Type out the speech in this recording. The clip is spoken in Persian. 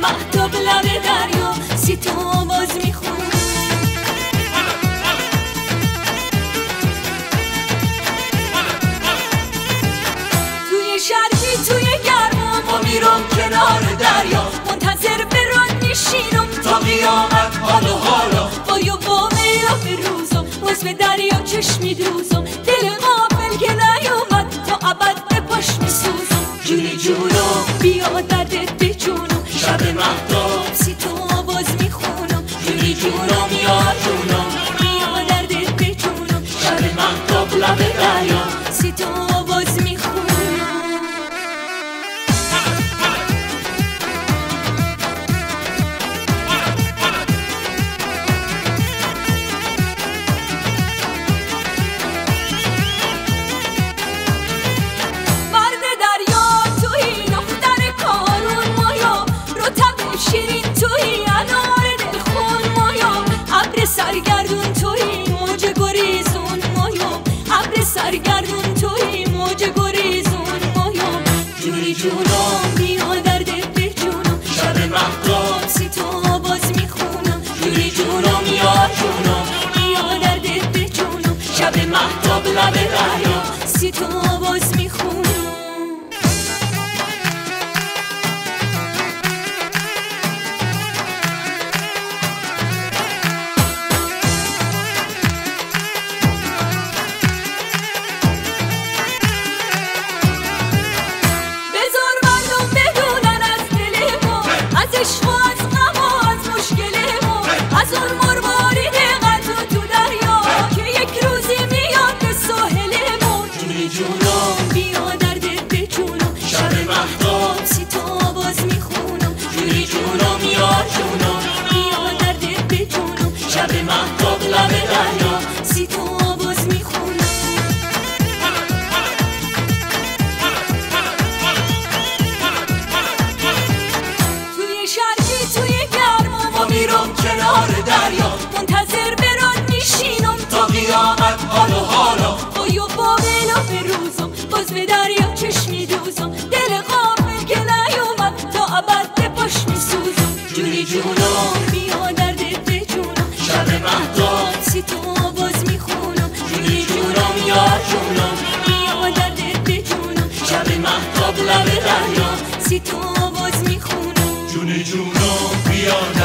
مهتاب لب دریا سی تو آواز میخونم. توی شرقی توی گرما ما میرم کنار دریا، منتظر بران میشینم تا قیامت حالا حالا. با میلا به روزم باز به دریا چشمی دوزم، دل غافل که نیومد تا ابد به پاش میسوزم. جونی جونم بیا دردت به جونم، شب مهتاب سی تو آواز میخونم. جونی جونم یا جونم بیا دردت به جونم، شب مهتاب لب دریا سی تو آواز میخونم. سرگردون توی موج گریزون مایم، ابر سرگردون توی موج گریزون مایم. جونی جونم بیا دردت به جونم، شب مهتاب سی تو آواز میخونم. جونی جونم یا جونم بیا دردت به جونم، شب مهتاب لب دریا سی تو آواز میخونم. شب مهتاب لب دریا سی تو آواز میخونم. توی شرقی توی گرما ما میرم کنار دریا، منتظر بران میشینم تا قیامت حالا حالا. با میلا به روزم باز به دریا چشمی دوزم، دل غافل که نیومد تا ابد به پاش میسوزم. جونی جونم بیا دردت به جونم، شب مهتاب سی تو آواز میخونم. جونی جونم یا جونم بیا دردت به جونم، شب مهتاب لب دریا سی تو آواز میخونم. جونی جونم بیا